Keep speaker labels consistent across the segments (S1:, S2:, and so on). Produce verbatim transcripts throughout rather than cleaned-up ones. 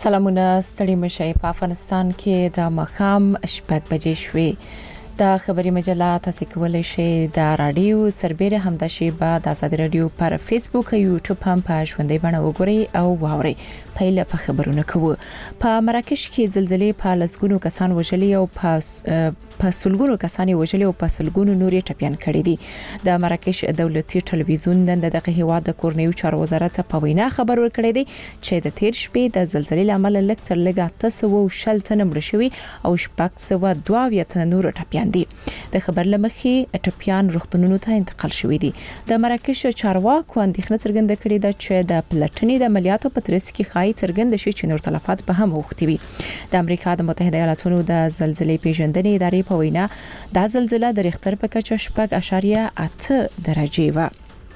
S1: سلامونه ستړي مشي په افغانستان کې د مخام شپږ بجې شوې د خبري مجله تاسو کولای شئ د رادیو سربېره هم د شی بعد آزاد رادیو پر فیسبوک او یوټیوب هم په ژوندۍ بڼه وګورئ او واورئ. پهله په خبرونه کوو. په مراکش کې زلزلې په لسګونو کسان وژلي او په په سلګونو کسان وژلي او په سلګونو نورې ټپيان کړي دي. د مراکش دولتي ټلویزیون نن دغه هیواد د کورنیو چارو وزارت په وینا خبر ورکړی دی چې د تیر شپې د زلزلې لامل لږ تر لږه تاسو او شل تنه مړ شوي او شپږ سوه دوه اویا تنه نور ټپيان دي. د خبر لمخې ټپيان روغتونونو ته انتقال شوي دي. د مراکش چارواکو اندېښنه څرګنده کړې ده چې د پلټنې د عملیاتو په ترڅ کې خای څرګند شي چې نور تلفات به هم وختي وي. د امریکا د متحده ایالاتونو د زلزلې پیژندنې ادارې په وینا د زلزلې د ریختر په کچه شپږ اعشاریه اته درجه و.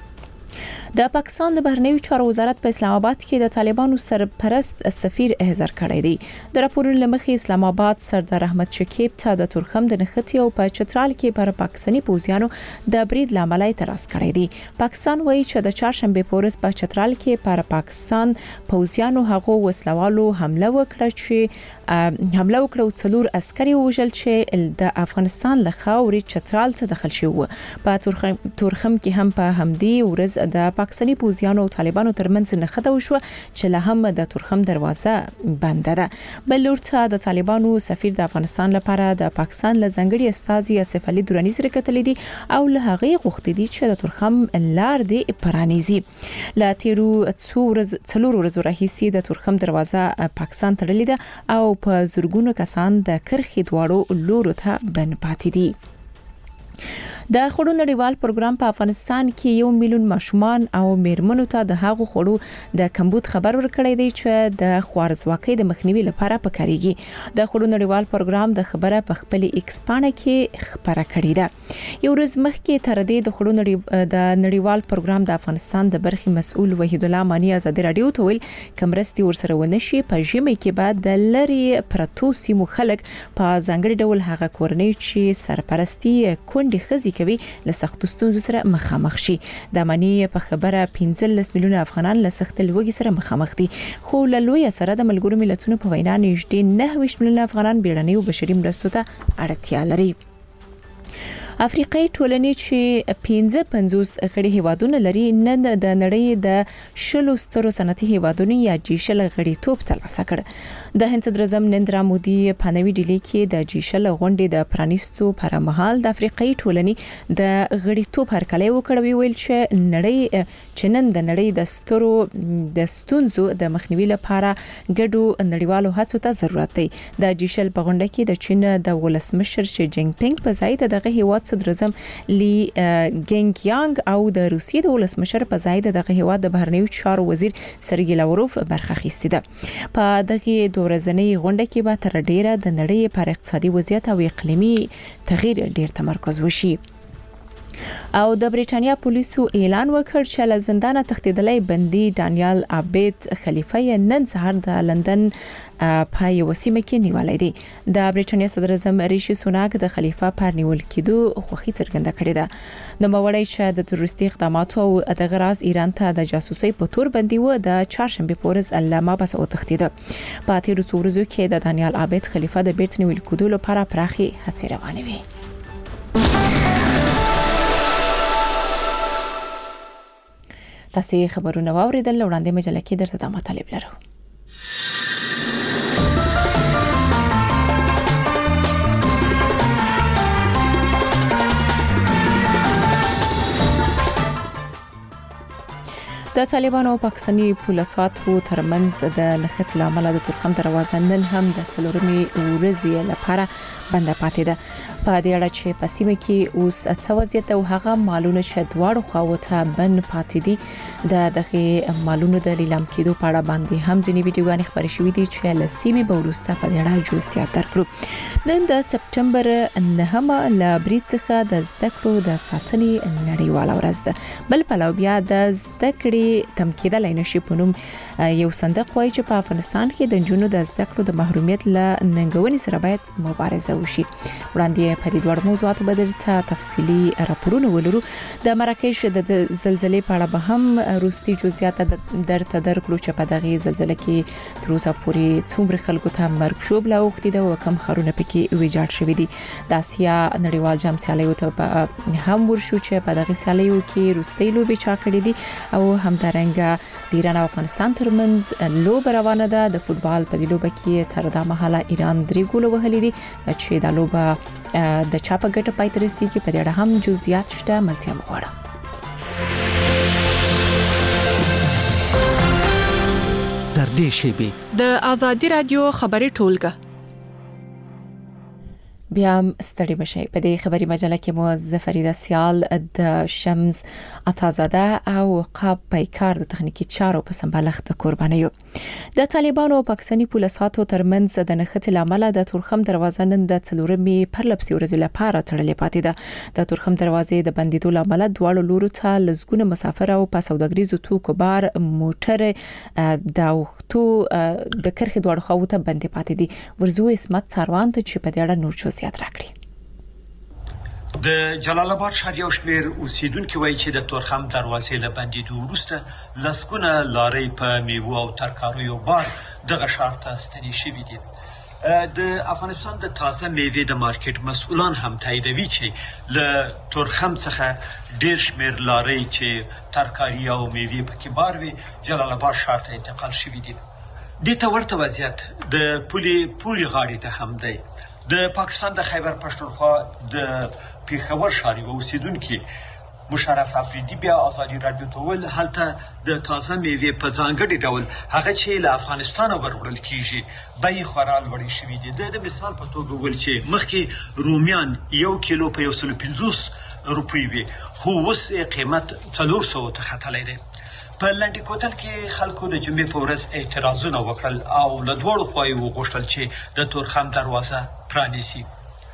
S1: د پاکستان د بهرنیو چارو وزارت په اسلام آباد کې د طالبانو سرپرست سفیر احضار کړی دی. د راپورونو لمخې اسلام آباد سردار احمد شکیب ته د تورخم د نختی او په چترال کې پر پاکستاني پوځیانو د برید لامل اعتراض کړی دی. پاکستان وایي چې د چهارشنبه په ورځ په چترال کې پر پاکستان پوځیانو هغه وسلوالو حمله وکړه چې حمله وکړه څلور عسکري وژل چې د افغانستان له خاورې چترال ته داخل شوی. په تورخم تورخم کې هم په همدې ورځ د پاکستاني پوځیانو او طالبانو ترمنځ نښته وشو چې له هم د تورخم دروازه بند ده. بل ورته د طالبانو سفیر د افغانستان لپاره د پاکستان له ځنګړي استازي اسف علي دوراني سره کتلې دي او له هغه غوښتي دي چې د تورخم لار دی پرانیزي. لا تیرو څو ورځې څلور ورځې راهیسې د تورخم دروازه پاکستان تړلې ده او په زورګونو کسان د کرخې دواړو لورو ته بند پاتې دي. د خوړو نړیوال پروګرام په افغانستان کې یو میلیون ماشومان او میرمنو ته د هغو خوړو د کمبود خبر ورکړی دی چې د خوارزواکۍ د مخنیوي لپاره پکاريږي. د خوړو نړیوال پروګرام د خبره په خپل ایکس پاڼه کې خبره کړې ده. یو ورځ مخکې تر دې د خوړو نړیوال د نړیوال پروګرام د افغانستان د برخې مسؤل وحید الله مانی آزاد رادیو ته ویل کمرستي ورسره ونشي په ژمي کې بعد د لری پرتو سیمو خلک په ځانګړي ډول هغه کورنۍ چې سرپرستی کونډې خزي کوي له سختو ستونزو سره مخامخ شي. د معنی په خبره پنځلس میلیونه افغانان له سخت لوږې سره مخامخ دي. خو له لوی سره د ملګرو ملتونو په وینا نږدې نه ویشت میلیونه افغانان بیړنۍ او بشري مرستو ته اړتیا لري. افریقای ټولنې چې پنځه پنځوس غړي هیوادونه لري نن د نړۍ د شلو سترو صنعتي هیوادونو یا جی شل غړیتوب ترلاسه کړ. د هند صدر اعظم نریندرا مودي په نوې ډیلی کې د جی شل غونډې د پرانیستو پر مهال د افریقای ټولنې د غړیتوب هرکلی وکړ ویل چې نړۍ چې نن د نړۍ د سترو د ستونزو د مخنیوي لپاره ګډو نړیوالو هڅو ته ضرورت دی. د جی شل په غونډه کې د چین د ولسمشر شي جینګ پینګ په ځای دغه هیواد صدر اعظم لی ګینګ یانګ او د روسیې د ولسمشر په ځای دغه هیواد د بهرنیو چارو وزیر سرګی لاوروف برخه اخیسته ده. په دغه دوه ورځنۍ غونډه کې به تر ډیره د نړۍ پر اقتصادي وضعیت او اقلیمي تغییر ډیر تمرکز وشي. او د بریټانیا پولیسو اعلان وکړ چې له زندانه تښتیدلې بندي ډانیال عابد خلیفه نن سهار د لندن په یو سیمه کې نیولای دی. د بریټانیا صدر اعظم ریشي سوناک د خلیفه پر نیول کېدو خوښي څرګنده کړې ده. د موړی چې د تروریستي اقداماتو او د غراز ایران ته د جاسوسي په تور بندي و د چهارشنبه په ورځ علامه بس او تښتیده. په تیر څو ورځو کې د ډانیال عابد خلیفه د بیرته نیول کېدو لپاره پراخي هڅې روانې وي. تاسو خبرونه واوریدل وړاندې مجله کې درته د مطالب لرو. د طالبانو او پاکستاني پولیسو ترمنځ د نښت لامل د تورخم دروازه نن هم د څلورمې ورځې لپاره بند پاتې ده. په دې اړه چې په سیمه کې اوس څه وضعیت او هغه مالونه چې دواړو خواو ته بند پاتې دي د دغه مالونو د لیلام کېدو په اړه باندې هم ځینې ویډیوګانې خبرې شوې دي چې له سیمې به وروسته په دې اړه جزئیات درکړو. نن د سپټمبر نهمه له برید څخه د زده کړو د ساتنې نړیواله ورځ ده. بل پلو بیا د زده کړې لارې کم کېدلای نشي په نوم یو صندوق وایي چې په افغانستان کې د جنونو د زده کړو د محرومیت له ننګونې سره باید مبارزه وشي. وړاندې په دې ډول موضوعات باندې ته تفصيلي راپورونه ولرو. د مراکش د زلزلې په اړه به هم روستي جزئیات درته درکړو چې په دغه زلزلې کې تر اوسه پورې څومره خلکو ته مرګ شوبله اوختي ده او کم خرونه پکې ویجاړ شوی دي. د اسیا نړیوال جام سیالیو ته هم ورشو چې په دغه سیالیو کې روسي لوبي چا کړې دي او همدارنګه د ایران او افغانستان ترمنځ لوب روانه ده. د فوتبال په دې لوبه کې تر دا مهاله ایران درې ګول وهلي دي چې د لوبه د چا په ګټه پای ته رسیږي. په دې اړه هم جزئیات شته، ملتیا مغواړم.
S2: در دې شیبه
S3: د آزادي رادیو خبري ټولګه
S1: بیا ستړي مشي. په دې خبري مجله کې مو زفریده سیال د شمس عطازاده او قاب پیکار د تخنیکی چارو په سمبالښت قرباني یو. د طالبانو او پاکستاني پولیساتو ترمنځ د نښتې لامل د تورخم دروازه نن د څلورمې پرلپسې ورځې لپاره تړلې پاتې ده. د تورخم دروازې د بندیدو لامل دواړو لورو ته لزګونه مسافر او په سوداګریزو توکو بار موټر د وختو د کرخې دواړو خواو ته بندي پاتې دي. ورزو اسمت ساروان ته چې په دې اړه نور
S4: د جلال آباد ښار یو شمېر اوسیدونکو وایي چې د تورخم دروازې له بندیدو وروسته لسګونه لارۍ په میوو او ترکاریو بار دغه ښار ته ستنې شوي دي. د افغانستان د تازه میوې د مارکیټ مسؤلان هم تاییدوي چې له تورخم څخه ډېر شمېر لارۍ چې ترکاري او میوې پکې بار وي جلال آباد ښار ته انتقال شوي دي. دې ته ورته وضعیت د پولې پورې غاړې ته هم دی. د پاکستان د خیبر پښتونخوا د پیښور ښار یو اوسیدونکي مشرف افریدي بیا آزادي رادیو ته ویل هلته د تازه میوې په ځانګړي ډول هغه چې له افغانستانه وروړل کیږي بیې خورا لوړې شوي دي. د مثال په توګه ویل چې مخکې رومیان یو کیلو په یو سل پنځوس روپۍ وي خو اوس قیمت څلور سوه ته ختلی دی. په لنډي کوتل کې خلکو د جمعې په ورځ اعتراضونه وکړل او له دواړو خواوو وغوښتل چې د تورخم دروازه پرانیسي.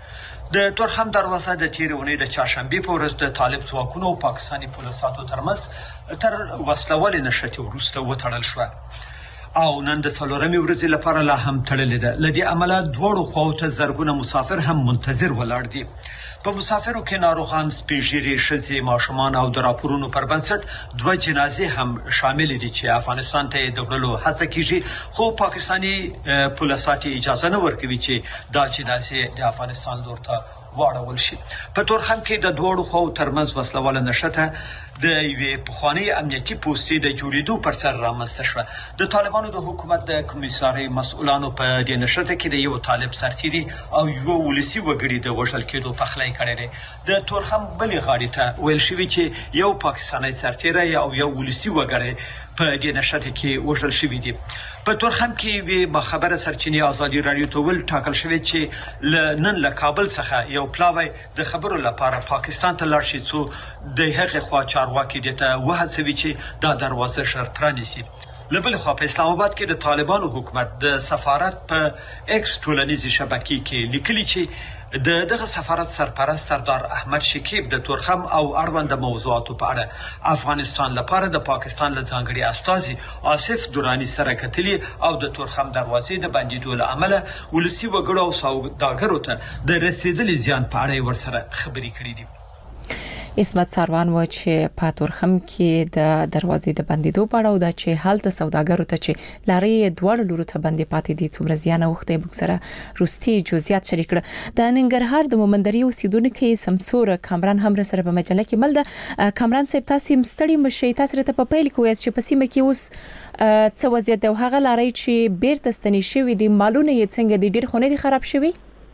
S4: د تورخم دروازه د تیرې اونۍ د چهارشنبې په ورځ د طالب ځواکونو او پاکستاني پولیساتو ترمنځ تر وسلوالې نښتې وروسته وتړل شوه او نن د څلورمې ورځې لپاره لا هم تړلې ده. له دې امله دواړو خواوو ته زرګونه مسافر هم منتظر ولاړ دي. په مسافرو کې ناروغان، سپېږیري، ښځې، ماشومان او د راپورونو پر بنسټ دوه جنازې هم شامل دي چې افغانستان ته د وړلو هڅه کیږي خو پاکستاني پولیسات اجازه نه ورکوي چې دا جنازې د افغانستان لور ته واړول شي. په تورخم کې د دوړو خو ترمنځ وسلواله نشته د یوې پخواني امنیتي پوستې د جوړېدو پر سر رامنځته شوه. د طالبانو د حکومت د کمیسارۍ مسؤلانو په دې نښته کې د یو طالب سرتیري او یو ولسي وګړي د وژل کېدو پخلی کړی دی. د تورخم بلې غاړې ته ویل شوي چې یو پاکستاني سرتیری او یو ولسي وګړی په دې نښته کې وژل شوي دي. په تورخم کې وی باخبره سرچینې آزادي رادیو ته ول ټاکل شوی چې نن له کابل څخه یو پلاوی د خبرو لپاره پاکستان ته لاړ شي څو د هغه خوا چارواکي دته وهڅوي چې دا دروازه شر پرانیسي. لبل خو په اسلام آباد کې د طالبانو حکومت د سفارت په ایکس ټولنیزي شبکې کې لیکلي چې د دغه سفارت سرپرست سردار احمد شکیب د تورخم او اړوند موضوعاتو په اړه افغانستان لپاره د پاکستان له ځانګړي استازي آصف درانی سره کتلي او د تورخم دروازې د بندیدو له امله ولسي وګړو او سوداګرو ته د رسیدلي زیان په اړه ورسره خبرې کړې دي.
S1: اسمت ساروان و چې په تورخم کې د دروازې د بندیدو په اړه او د چې حالت سوداګرو ته چې لارې دوړ لورو ته بندي پاتې دي څومره زیان وخته به سره روستي جزئیات شریک کړه. د ننګرهار د مومندري اوسیدونکو سمسور کامران هم سره په مجله کې مل ده. کامران صاحب تاسو مستړي مشي تاسو ته په پیل کې چې په سیمه کې اوس څه وضعیت ده هغه لارې چې بیرته ستنې شوې دي مالونه یې څنګه دي ډیر خونه دي خراب شوي؟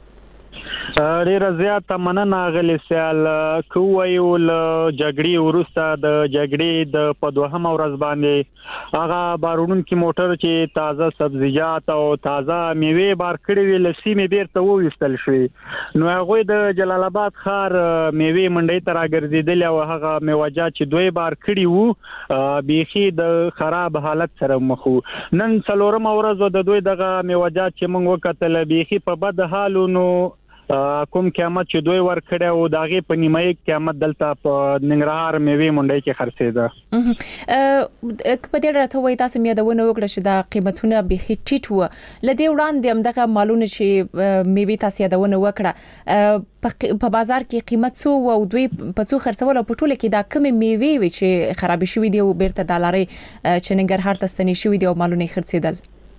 S5: ډیر زیات مننه غلی سیال کویو ل جګړې ورسته د جګړې د پدوهم ورځ باندې هغه بارونن کې موټر چې تازه سبزیجات او تازه میوه بار کړی ویل سیمې بیرته وېستل شوې نو هغه د جلال آباد ښار میوه منډي تر راګرځیدل او هغه میوجات چې دوی بار کړی وو بيخي د خراب حالت سره مخ نن څلورم ورځ د دوی دغه میوجات چې موږ وکتل بيخي په بد حالونو کوم قیمت چې دوی ورکړی او د هغې په نیمایي قیمت دلته په ننګرهار میوې منډۍ کې خرڅېده.
S1: په دې راته وایي تاسو مې یادونه وکړه چې دا قیمتونه بیخي ټیټ وو. له دې وړاندې همدغه مالونه چې میوې تاسو یادونه وکړه په بازار کې قیمت څو و او دوی په څو خرڅول او په ټوله کې دا کومې میوې وي چې خرابې شوې دي او بیرته د لارې چې ننګرهار ته ستنې شوې دي او مالونه یې خرڅېدل؟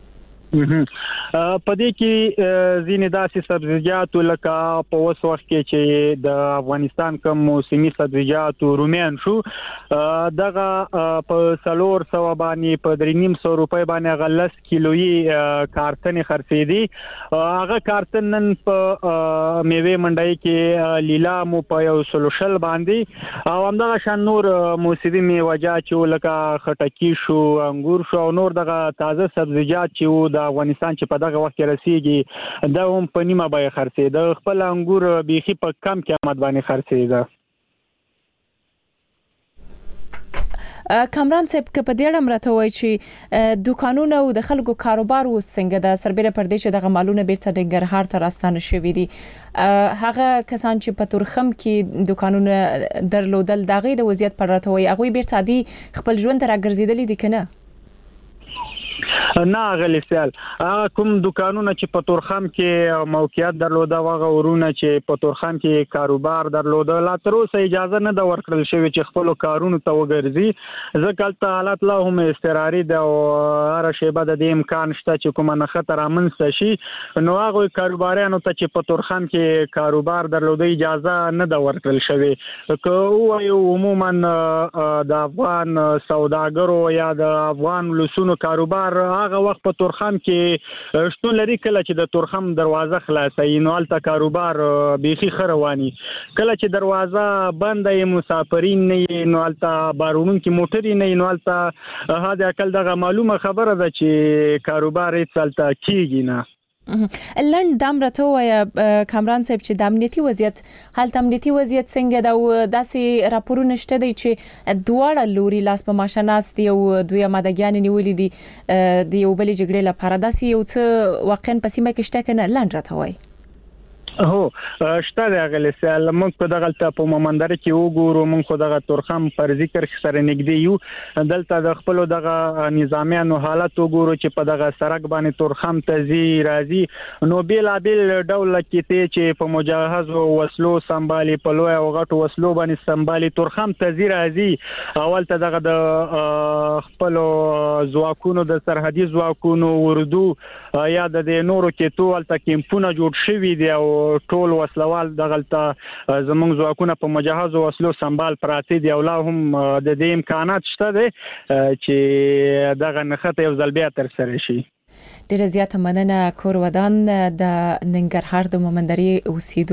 S5: په دې کې ځینې داسې سبزیجات لکه په اوس وخت کې چې د افغانستان کوم موسمي سبزیجات رومیان شو دغه په څلور سوه باندې په درې نیم سوه روپۍ باندې هغه لس کیلویي کارتنې خرڅېدي. هغه کارتن نن په میوې منډۍ کې لیلام په یو سلو شل باندې او همدغه شان نور موسمي میوه‌جات چې لکه خټکي شو، انګور شو او نور دغه تازه سبزیجات چې د افغانستان چې په دغه وخت کې رسیږي دا هم په نیمه بیه خرڅېده. خپل انګور بیخي په کم قیمت باندې خرڅېده.
S1: کامران صاحب که په دې اړه مرته وایي چې دکانونه او د خلکو کاروبار اوس څنګه ده سربېره پر دې چې دغه مالونه بیرته ننګرهار ته راستانه شوي دي، هغه کسان چې په تورخم کې دکانونه درلودل د هغوی د وضعیت په اړه راته وایي هغوی بیرته عادي خپل ژوند ته راګرځېدلي دي که نه؟
S5: نه غلی سیال هغه کوم دکانونه چې په تورخم کې موقعیت درلوده هغه ورونه چې په تورخم کې کاروبار درلوده لا تر اوسه اجازه نه ده ورکړل شوې چې خپل کارونو ته وګرځي. ځکه هلته حالات لا هم اضطراري ده او هره شیبه د دې امکان شته چې کومه نښته رامنځته شي. نو هغوی کاروباریانو ته چې په تورخم کې کاروبار درلوده اجازه نه ده ورکړل شوې. که ووایو عموما د افغان سوداګرو یا د افغان لسونو کاروبار هغه وخت په تورخم کې شتون لري کله چې د تورخم دروازه خلاصوي نو هلته کاروبار بیخي ښه رواني. کله چې دروازه بنده یې مسافرین نه یې نو هلته بارونونکي موټرې نه یې نو هلته حد اقل دغه معلومه خبره ده چې کاروبار هېڅ هلته کېږي نه.
S1: لنډ دام راته وایه کامران صاحب چې د امنیتي وضعیت هلته امنیتي وضعیت څنګه ده او داسې راپورونه شته دی چې دواړه لوري لاس په ماشه ناست دي او دوی امادګیانې نیولې دي د یو بلې جګړې لپاره، داسې یو څه واقعا په سیمه کې شته که نه؟ لنډ راته وایي.
S5: هو شته دی هغه لسه موږ په دغه ته په مومندره کې وګورو موږ خو دغه تورخم پر ذکر سره نږدې یو دلته د خپل دغه نظامیانو حالت وګورو چې په دغه سړک باندې تورخم ته زی راځي نو بیلابیل ډول کې چې په مجهز وسلو سمبالي په لوی او غټو وسلو باندې سمبالي تورخم ته زی راځي. اول ته دغه د خپل ځواکونو د سرحدي ځواکونو اردو یا د نورو کې ټول تا کیمپونه جوړ شوي دي او ټول وسلوال دغلته زمونږ ځواکونه په مجهز وسلو سمبال پراته دي او لا هم د دې امکانات شته دي چې دغه نښته یو ځل بیا تر سره شي.
S1: ډیره زیاته مننه کور ودان د ننګرهار د مومندرې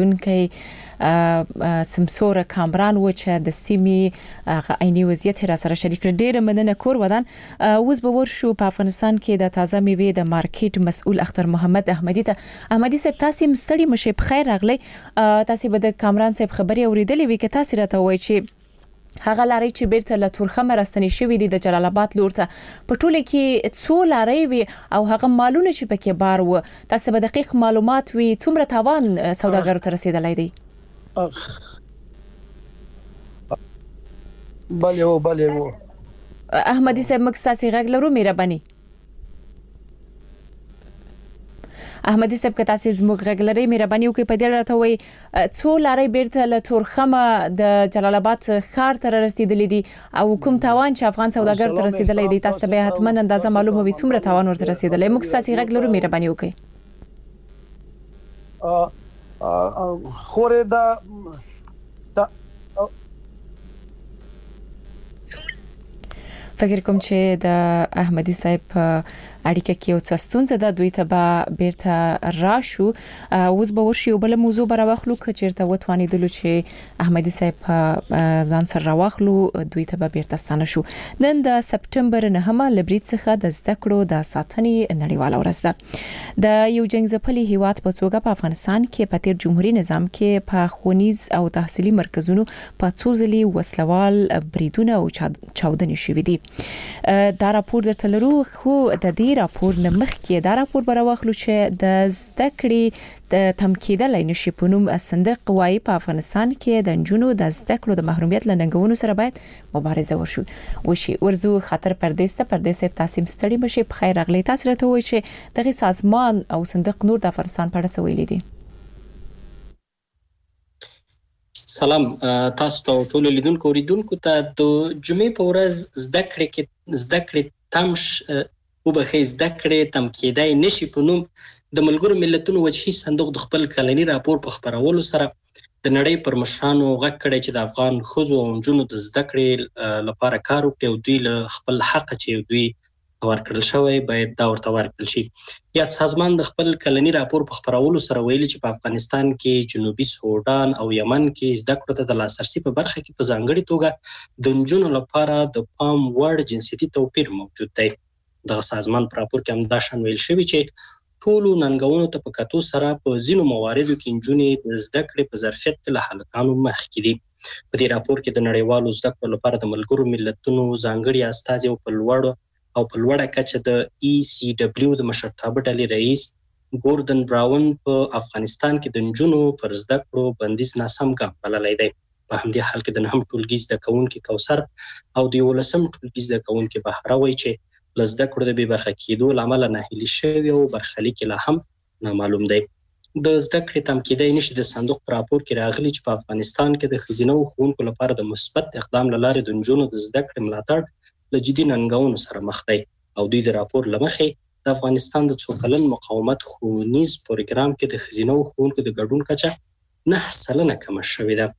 S1: اوسیدونکو سمسور کامران و چې د سیمې عیني وضعیت را سره شریک کړ. ډیره مننه کور ودان. اوس به ورشو په افغانستان کې د تازه میوې د مارکیټ مسؤل اختر محمد احمدي ته. احمدي صاحب تاسو مستړي مشه په خیر راغلی. تاسو به د کامران صاحب خبري اوریدلې وي که تاسو راته وایي چې هغه لارې چې بیرته له تورخم راستنې شوې دي د جلال آباد لور ته په ټوله کې څو لارې وي او هغه مالونه چې پکې بار و تاسو به دقیق معلومات وي څومره تاوان سوداګرو ته رسیدلی دی؟
S6: بله و بله و
S1: احمدي صاحب موږ ستاسې غږ لرو مهرباني. احمدي صاحب که تاسو زموږ غږ لرئ مهرباني وکړئ په دې راته وایي څو لارې بیرته له تورخمه د جلال آباد ښار ته رسیدلې دي او کوم تاوان چې افغان سوداګر ته رسیدلی دی تاسو به حتما اندازه معلومه وي څومره تاوان ورته رسیدلی. موږ ستاسې غږ لرو مهرباني وکړئ.
S6: خورې د
S1: فکر کوم چې د احمدي صاحب اړیکه کې او څه ستونزه ده دوی ته به بیرته راشو. اوس به ورشي بل موضوع به راوخلو که چیرته وتوانیدلو چې احمدي صاحب ځان سره راوخلو دوی ته به بیرته ستانه شو. نن د سپټمبر نهمه له برید څخه د زده کړو د ساتنې نړیواله ورځ ده. د یو جنګ ځپلي هیواد په توګه په افغانستان کې په تیر جمهوریت نظام کې په ښوونیز او تحصیلي مرکزونو په څو ځلې وسلوال بریدونه او چاودنې شوې دي. دا راپور درته لرو خو د دې راپور نه مخکې دا راپور به راواخلو چې د زده کړې د تمکیدلای نشي په نوم صندوق وايي په افغانستان کې د نجونو د زده کړو د محرومیت له ننګونو سره باید مبارزه وشي وشي ورزو خطر پردیس ته پردیس تاسیم ستړي مشي په خیر اغلی تاسو راته وایي چې دغه سازمان او صندوق نور د افغانستان په اړه څه ویلي دي.
S7: سلام تاسو ته ټول لیدونکو اوریدونکو ته د جمعې په ورځ زده کړې کې زده کړې تمش او به زده کړې تم کېدای نشي په نوم د ملګرو ملتونو وجهي صندوق د خپل کلنی راپور په خبرولو سره د نړۍ پر مشرانو غږ کړی چې د افغان ښځو او نجونو د زده کړې لپاره کار وکړي او دوی له خپل حق چې دوی ورکړل شوی باید دا ورته ورکړل شي. یا سازمان د خپل کلنی راپور په خبرولو سره ویلي چې په افغانستان کې جنوبي سودان او یمن کې زده کړو ته د لاسرسي په برخه کې په ځانګړي توګه د نجونو لپاره د پام وړ جنسيتي توپیر موجود دی. د سازمان په راپور کې هم دا شان ویل شوی چې ټولو ننګونو ته په کتو سره په ځینو مواردو کې نجونې د زده کړې په ظرفیت له هلکانو مخکې دي. په دې راپور کې د نړیوالو زده کړو لپاره د ملګرو ملتونو ځانګړي استازي او په لوړ او په لوړه کچه د ای سی ډبلیو د مشرتابه ډلې رئیس ګوردن براون په افغانستان کې د نجونو پر زده کړو بندیز ناسم ګام بللی دی. په همدې حال کې د نهم ټولګي زده کوونکي کوثر او د یولسم ټولګي زده کوونکي بهاره وایي چې له زده کړو د بې برخه کېدو له امله ناهیلي شوي او برخلیک لا هم نامعلوم دی. د زده کړې تم کېدای نشي د صندوق په راپور کې راغلي چې په افغانستان کې د ښځینه ښوونکو لپاره د مثبت اقدام له لارې د نجونو د زده کړې ملاتړ له جدي ننګونو سره مخ دی او دوی د راپور له مخې د افغانستان د څو کلن مقاومت ښوونیز پروګرام کې د ښځینه ښوونکو د ګډون کچه نه سلنه کمه شوې ده.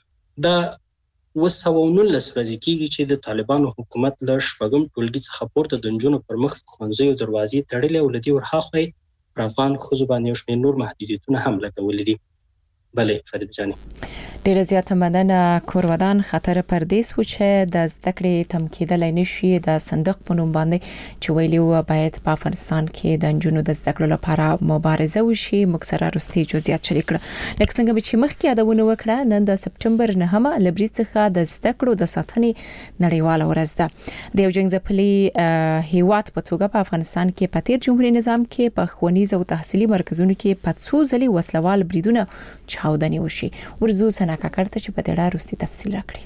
S7: دا اوه سوه نولس ورځې کېږي چې د طالبانو حکومت له شپږم ټولګي څخه پورته د نجونو پر مخ ښوونځیو دروازې تړلې او له دې ورهاخوا یې پر افغان ښځو باندې یو شمېر نور محدودیتونه هم لګولي دي. بله فرید جانې
S1: ډیره زیاته مننه. کورودان خطر پردیس و چې د زده کړې تم کېدلای نشي د صندوق په نوم باندې چې ویلي و باید په افغانستان کې د نجونو د زده کړو لپاره مبارزه وشي. موږ سره وروستي جزئیات شریک کړل. لکه څنګه چې مخکې یادونه وکړه نن د سپټمبر نهمه له برید څخه د زده کړو د ساتنې نړیواله ورځ ده. د یو جنګ ځپلي هیواد په توګه په افغانستان کې په تیر جمهوریت نظام کې په ښوونیز او تحصیلي مرکزونو کې په څو ځلې وسلوال بریدونه چاودنې وشي. ورزو سنا کاکړ ته چې په دې اړه وروستي تفصیل راکړي.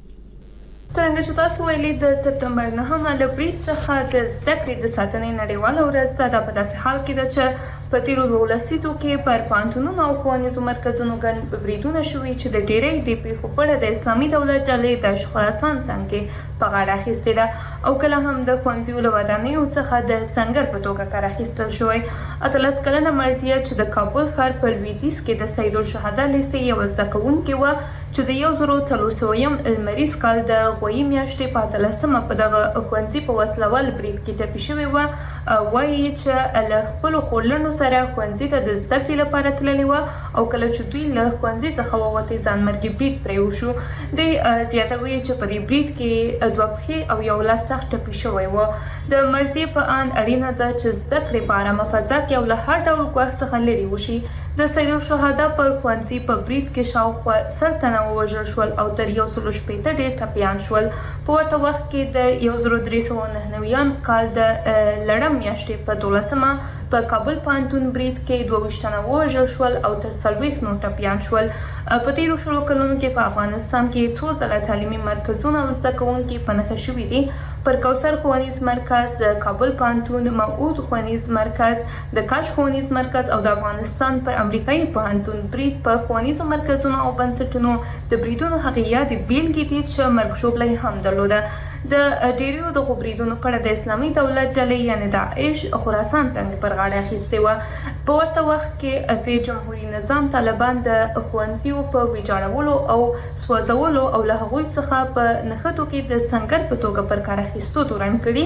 S8: څنګه چې تاسو ویلي د سپټمبر نهمه له برید څخه د زده کړې د ساتنې نړیواله ورځ ده. دا په داسې حال کې ده چې په تیرو دوو لسیزو کې پر پوهنتونونو او ښوونیزو مرکزونو ګڼ بریدونه شوي چې د ډېری د پیښو په اړه د اسلامي دولت ډلې د خراسان څنګه په غاړه اخیستې ده او کله هم د ښوونځیو له ودانیو څخه د سنګر په توګه کار اخیستل شوی. اتلس کلنه مرضیه چې د کابل ښار په لویدیځ کې د سیدالشهدا لیسې یوه زده کوونکې وه چې د یو زرو څلور سویم لمریز کال د غویي میاشتې په اتلسمه په دغه ښوونځي په وسلوال برید کې ټپي شوې وه. وایي چې له خپلو خورلڼو سره ښوونځي ته د زده کړې لپاره تللې وه او کله چې دوی له ښوونځي څخه ووتې ځانمرګي برید پرې وشو. دوی زیاتوي چې په دې برید کې دوه پښې او یو لاس سخت ټپي شوی و. د مرضیې په اند اړینه ده چې زده کړې په ارامه فضا کې او له هر ډول ګواښ څخه لرې وشي. د سیدالشهدا پر ښوونځي په برید کې شاوخوا سل تنه ووژل شول او تر یو سلو شپېته ډېر ټپیان شول. په ورته وخت کې د یو زرو درې سوه نهه نویم کال د لړم میاشتې په دولسمه په کابل پوهنتون برید کې دوه ویشت تنه ووژل شول او تر څلوېښت نور ټپیان شول. په تېرو شلو کلونو کې په افغانستان کې څو ځله تعلیمي مرکزونه او زده کوونکي په نښه شوي دي. پر کوثر ښوونیز مرکز، د کابل پوهنتون، موعود ښوونیز مرکز، د کاش ښوونیز مرکز او د افغانستان پر امریکایي پوهنتون برید په ښوونیزو مرکزونو او بنسټونو د بریدونو هغې یادې بیلګې دي چې مرګ ژوبله هم درلوده. د ډېریو دغو بریدونو په اړه د اسلامي دولت ډلې یعنې داعش خراسان څنګه پر غاړه اخیستې وه. په ورته وخت کې د جمهوري نظام طالبان د ښوونځیو په ویجاړولو او سوځولو او له هغوی څخه په نښتو کې د سنګر په توګه پر کار اخیستو تورن کړي،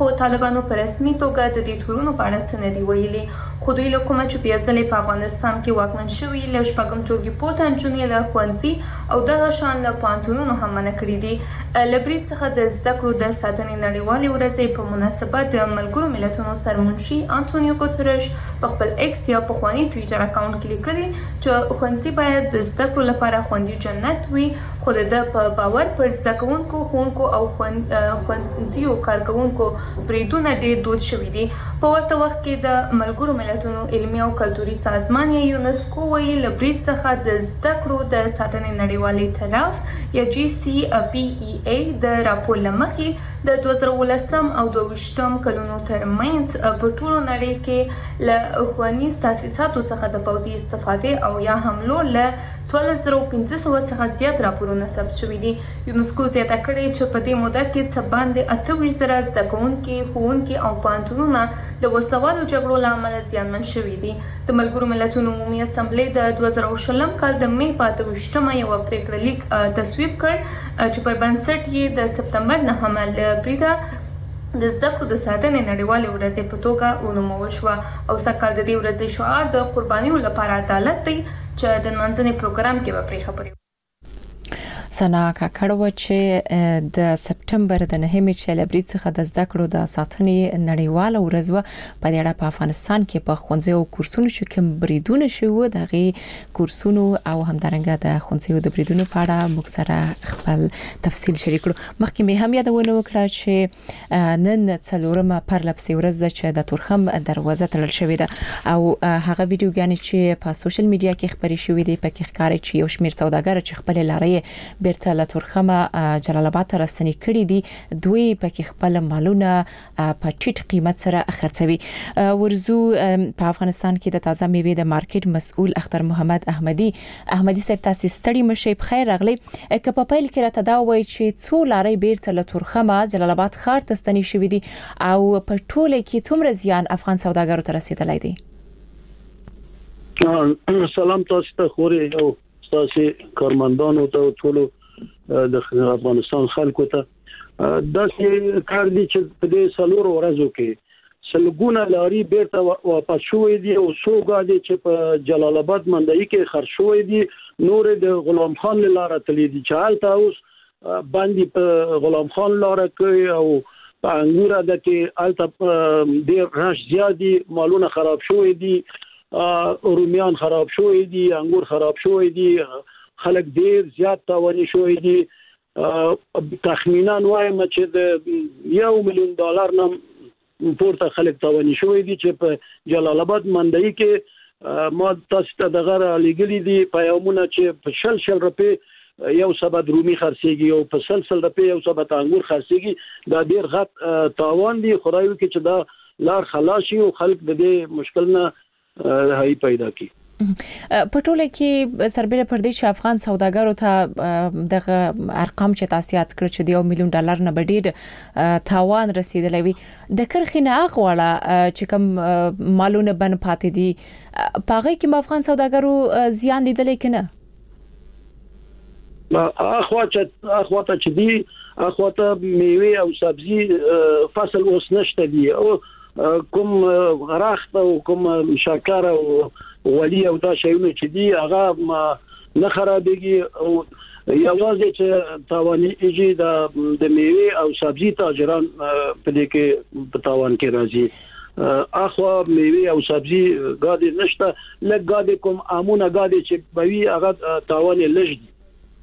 S8: خو طالبانو په رسمي توګه د دې تورونو په اړه څه نه دي ویلي. خو دوی له کومه چې بیا ځلې په افغانستان کې واکمن شوي له شپږم ټولګي پورته نجونې له ښوونځي او دغه شان له پوهنتونونو هم منع کړي دي. له برید څخه د زده کړو د ساتنې نړیوالې ورځې په مناسبت د ملګرو ملتونو سرمنشي انټونیو ګوتریش په خپل ایکس یا پخواني ټویټر اکاونټ کې لیکلي چې ښوونځي باید د زده کړو لپاره خوندي جنت وي، خو د ده په باور پر زده کوونکو، ښوونکو او ښوونځیو کارکوونکو بریدونه ډېر دود شوي دي. په ورته وخت کې د ملګرو ملتونو علمي او کلتوري سازمان یا یونسکو وایي له برید څخه د زده کړو د ساتنې نړیوالې تلاف یا جی سی پی ای ای د راپور له مخې د دوه زره اوولسم او دوه ویشتم کلونو ترمنځ په ټولو نړۍ کې له ښوونیز تاسیساتو څخه د پوځي استفادې او یا حملو له څوارلس زره پنځه سوه څخه زیات راپورونه ثبت شوي دي. یونسکو زیاته کړې چې په دې موده کې څه باندې اته ویشت زره زده کوونکي، ښوونکي او پوهنتونونه د وسلوالو جګړو له امله زیانمن شوي دي. د ملګرو ملتونو عمومي اسمبلې د دوه زره شلم کال د مې په اته ویشتمه یوه پرېکړه لیک تصویب کړ چې پر بنسټ یې د سپتمبر نهمه له بریده د زده کړو د ساتنې نړیوالې ورځې په توګه ونومول شوه او سږکال د دې ورځې شعار د قربانیو لپاره عدالت دی چې د نمانځنې پروګرام کې به پرې خبرې
S1: سنا کاکړ و چې د سپټمبر د نهمې چې له برید څخه د زده کړو د ساتنې نړیواله ورځ و په دې اړه په افغانستان کې په ښوونځي او کورسونو چې کوم بریدونه شوي دغه کورسونو او همدارنګه د ښوونځي د بریدونو په اړه موږ سره خپل تفصیل شریک کړو. مخکې مې هم یادونه وکړه چې نن څلورمه پرلپسې ورځ ده چې د تورخم دروازه تړل شوې ده او هغه ویډیوګانې چې په سوشل میډیا کې خپرې شوې دي پکې ښکاري چې یو شمېر سوداګر چې خپل لارې بیرته له تورخمه جلال آباد ته راستنې کړي دي دوی پکې خپل مالونه په ټیټ قیمت سره خرڅوي. ورزو په افغانستان کې د تازه میوې د مارکیټ مسؤل اختر محمد احمدي احمدي صاحب تاسو ستړي مشي بخیر راغلی. که په پیل کې راته دا وایي چې څو لارې بیرته له تورخمه جلال آباد ښار ته ستنې شوي دي او په ټوله کې څومره زیان افغان سوداګرو ته رسیدلی دی؟
S6: سلام تاسو ته خوري او تاسو کارمندانو ته ټولو د افغانستان خلکو ته دا چې کار دي چې په دې سلور ورځو کې سلګونه لاري بیرته واپس شوې دي او څوګه دي چې په جلال آباد منډي کې خرڅ شوې دي نور د غلام خان لاره تللی دي چې حالت اوس باندې په غلام خان لاره کې او په انګور ده کې حالت ډیر راش زیادي مالونه خراب شوې دي، رومیان خراب شوې دي، انګور خراب شوې دي، خلک ډیر زیات تاواني شوې دي. تخمینا وایم چې د یو میلیون ډالر نه پورته خلک تاواني شوې دي چې په جلال آباد منډي کې ما تاسو ته دغه لګلې دي پیغامونه چې په شل شل روپې یو سبد رومي خرڅيږي او په سلسل روپې یو سبد انګور خرڅيږي. دا ډیر غټ تاوان دي. خدای وکړي چې دا لار خلاص شي او خلک د دې مشکل نه هاي پیدا کی.
S1: په ټوله کې سربېره پر دې چې افغان سوداګرو ته دغه ارقام چې تاسو یاد کړ چې د یو میلیون ډالر نه ډېر تاوان رسیدلی وي د کرخې نه اخواړه چې کوم مالونه بن پاتې دي پاغه کې افغان سوداګرو زیان لیدلی کنه؟
S6: اخوا چې اخوا ته چې دی اخوا ته میوه او سبزی فصل اوس نشته دی او کوم غراخت او کوم شکر او ولی او دا شیونه چې دی هغه نه خرابېږي او یوازې چې تاواني ایجی د میوه او سبزی تاجران په دې کې په تاوان کې راځي. اخوا میوه او سبزی غاډي نشته لږ غاډي کوم امونه غاډي چې بوي هغه تاوان لږ دي.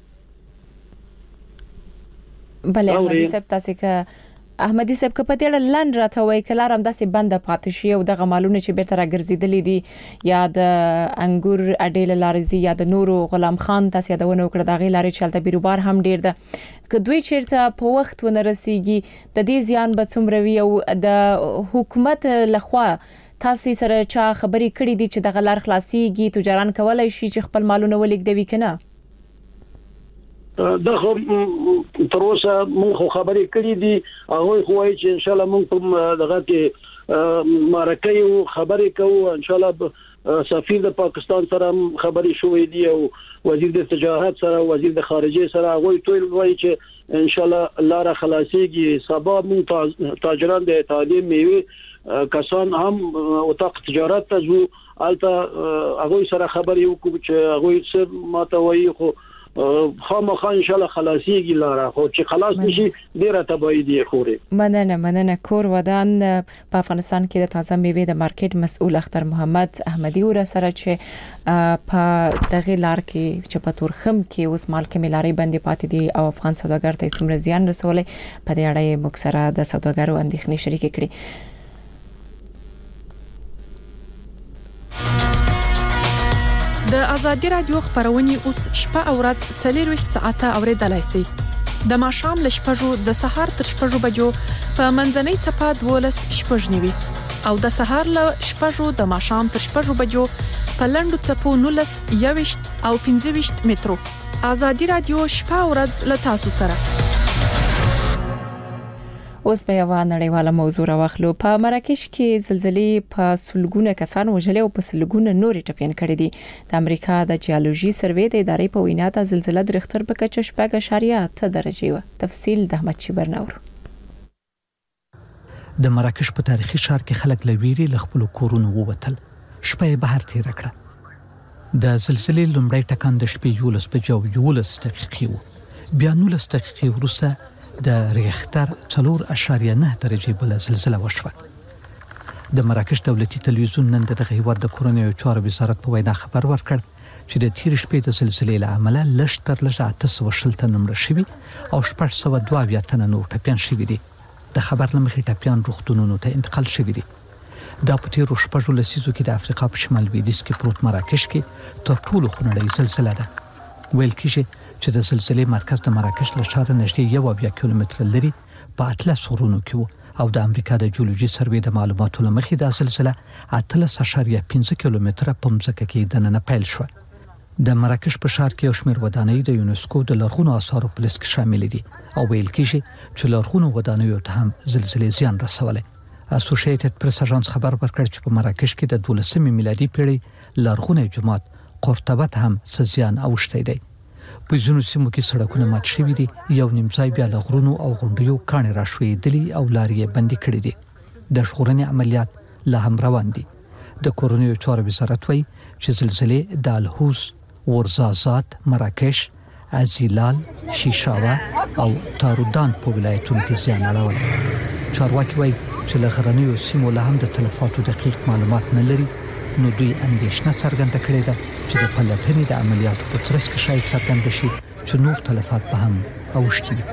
S1: بله احمدي صاحب تاسو که احمدي صاحب که په دې اړه لاند راته وایي کله هم داسې بنده پاتې شي او دغه مالونه چې بیرته راګرځېدلي دي یا د انګور اډې له لارې ځي یا د نورو غلام خان تاسو یادونه وکړه د هغې لارې چې هلته بیروبار هم ډېر ده که دوی چیرته په وخت ونه رسیږي د دې زیان به څومره وي او د حکومت لخوا تاسو سره چا خبرې کړې دي چې دغه لار خلاصيږي تجاران کولای شي چې خپل مالونه ولېږدوي کنه؟
S6: دغه تر اوسه مونږ خو خبرې کړې دي هغه خو وایي چې ان شاء الله مونږ په دغه کې مارکې خبرې کوو ان شاء الله سفیر د پاکستان سره خبري شوې دي او وزیر د تجارت سره وزیر د خارجه سره غوي ټول وایي چې ان شاء الله لاره خلاصيږي. سبا مون تاجران د اتحادیه میوه کسان هم وتاق تجارت ته زو البته هغه سره خبري وکړو چې هغه څه ماته وایي خو خامخا ان شاء الله خلاصيږي لاره خو چې خلاص نشي ډیره تبعید یې خوري.
S1: مننه مننه کور ودان په افغانستان کې د تازه میوه د مارکیټ مسؤل اختر محمد احمدي ور سره چې په دغه لار کې چې په تورخم کې اوس مال کې ملاري باندې پاتې دي او افغان سوداګر ته څومره زیان رسولي په دې اړه موږ سره د سوداګرو اندېښنې شریک کړي.
S3: د ازادي رادیو خبرونه اوس شپه او ورځ څلور ساعته اوریدلای شئ. د ماښام ل شپږو د سهار تر شپږو بجو په منځنۍ چپه دولس شپږ نیوي او د سهار ل شپږو د ماښام تر شپږو بجو په لندو چپو نولس یويشت او پنځه ویشت مترو. ازادي رادیو شپه او ورځ ل تاسو سره. اوس به یو نړیواله موضوع راوخلو. په مراکش کې زلزلې په سلګونه کسان وژلې او په سلګونه نورې ټپيان کړې دي. د امریکا د جیولوژي سروې د ادارې په وینا د زلزلې د ریختر په کچه شپږ اعشاریه اته درجه و. تفصیل د احمد شیبر نور.
S2: د مراکش په تاریخي ښار کې خلک لویري ل خپل کورونو ووتل. شپه بهر تیر کړه. د زلزلې لومړی ټکان د شپې یولس بجو یولس دقیقې و. بیا نولس دقیقې وروسته د ریختر څلور اعشاریه نه درجه بل زلزلہ وشوه. د مراکش دولتي تلویزیون نن د هیواد د کورونیو چارو وزارت په وینا خبر ورکړ چې د تیر شپې د زلزلې له امله لږ تر لږه اته سوه شل تنه مړه شوي او شپږ سوه دوه اویا تنه نور ټپیان شوي دي. د خبر له مخې ټپیان روغتونونو ته انتقال شوي دي. دا په تیرو شپږو لسیزو کې د افریقا په شمال لویدیځ کې پروت مراکش کې تر ټولو خونړۍ زلزلہ ده. ویل کېږي چې د زلزلې مرکز د مراکش له ښاره نږدې یو اویا کیلومتره لري په اطلس غرونو کې او د امریکا د جیولوژي سروې د معلوماتو له مخې د زلزلہ اتلس اعشاریه پنځه کیلومتره په ځمکه کې دننه پیل شو. د مراکش په ښار کې یو شمېر ودانۍ د یونسکو د لرغونو آثارو په لیست کې شامل دي او ویل کېږي چې لرغونو ودانیو ته هم زلزلې زیان رسولي. اسوسییټډ پریس اژانس خبر ورکړ چې په مراکش کې د دولسمې میلادي پیړۍ لرغونی جومات قرطبه هم زیان اوښتی دی. په ځینو سیمو کې سړکونه مات شوي دي. یو نیم ځای بیا له غرونو او غونډیو کاڼې راښویېدلي او لارې یې بندې کړې دي. د ژغورنې عملیات لا هم روان دي. د کورونیو چارو وزارت وایي چې زلزلې د الحوز، ورزازات، مراکش، ازیلال، شیشاوه او تارودان په ولایتونو کې زیان اړولی. چارواکي وایي چې له غرنیو سیمو له هم د تلفاتو دقیق معلومات نه لري، نو دوی اندېښنه څرګنده کړې ده چې د پلټنې د عملیاتو په ترڅ کې شاید څرګنده شي چې نور تلفات به هم اوښتي وي.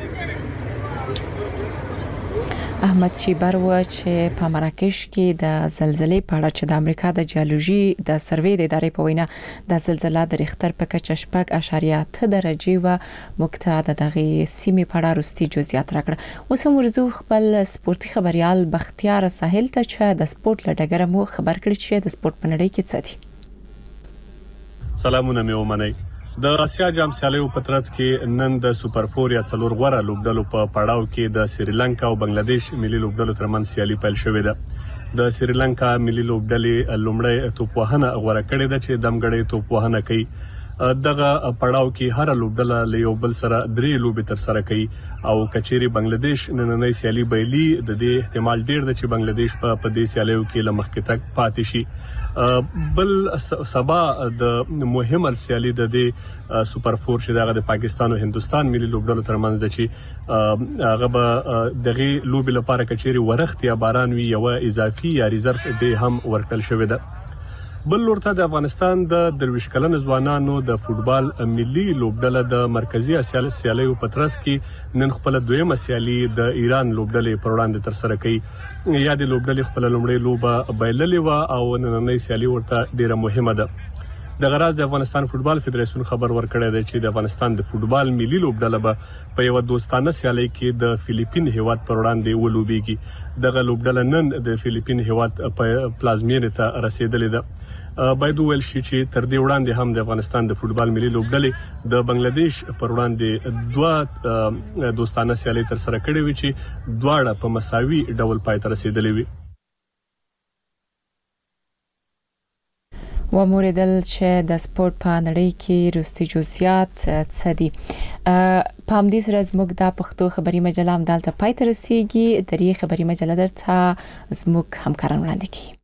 S1: احمد شیبر و چې په مراکش کې د زلزلې په اړه چې د امریکا د جیولوژي د سروې د ادارې په وینا د زلزلې د ریختر په کچه شپږ اعشاریه اته درجه و. مقطع د دغه سیمې په اړه وروستي جزئیات راکړه. اوس هم ورزو خپل سپورتي خبريال بختیار ساحل ته چې د سپورت لډګر مو خبر کړی چې د سپورت په نړۍ کې څه دي.
S9: سلامونه مې ومنئ. د آسیا جام سیالیو په ترڅ کې نن د سوپر فور یا څلور غوړه لوبډلو په پړاو کې د سریلانکا او بنگلاديش ملي لوبډلو ترمنځ سیالي پیل شوې ده. د سریلانکا ملي لوبډلې لومړی توپوهنه غوړه کړې ده چې دمګړې توپوهنه کوي. دغه پړاو کې هر لوبډله له یو بل سره درې لوبې تر سره کوي او کچيري بنگلاديش نننۍ سیالي بایلي د دې احتمال ډیر دی چې بنگلاديش په دې سیالیو کې لمخ کې تک پاتې شي. بل سبا د مهمه سیالي د دې سوپر فور چې دغه د پاکستان او هندستان ملي لوبډلو ترمنځ د چې هغه به دغه لوبې لپاره کچيري ورخت یا باران وی یو اضافي یا ریزرف به هم ورکل شوې ده. بل لورته د افغانستان د درویش کلن ځوانانو د فوتبال ملي لوبډله د مرکزی اسیا سیالیو په ترڅ کې نن خپل دویمه سیالي د ایران لوبډلې پر وړاندې تر سره کوي. یا د لوبډلې خپل لومړی لوبه بایللې و او نننۍ سیالي ورته ډیره مهمه ده. د غراز د افغانستان فوتبال فدراسیون خبر ورکړی دی چې د افغانستان د فوتبال ملي لوبډله به په یو دوستانه سیالي کې د فلیپین هیواد پر وړاندې ولوبېږي. دغه لوبډله نن د فلیپین هیواد په پلازمینې ته رسیدلې ده. باید ویل شي چې تر دې وړاندې هم د افغانستان د فوتبال ملي لوبډلې د بنگلاديش پر وړاندې دوه دوستانه سیالي تر سره کړې وي چې دواړه په مساوي ډول پای ته رسیدلې وي.
S1: و موریدل چې د سپورت په نړۍ کې روستي جزئیات څه دي. په همدې سره زموږ د پښتو خبري مجله هم دلته پای ته رسیږي. د دې خبري مجله درته زموږ همکاران وړاندې کوي.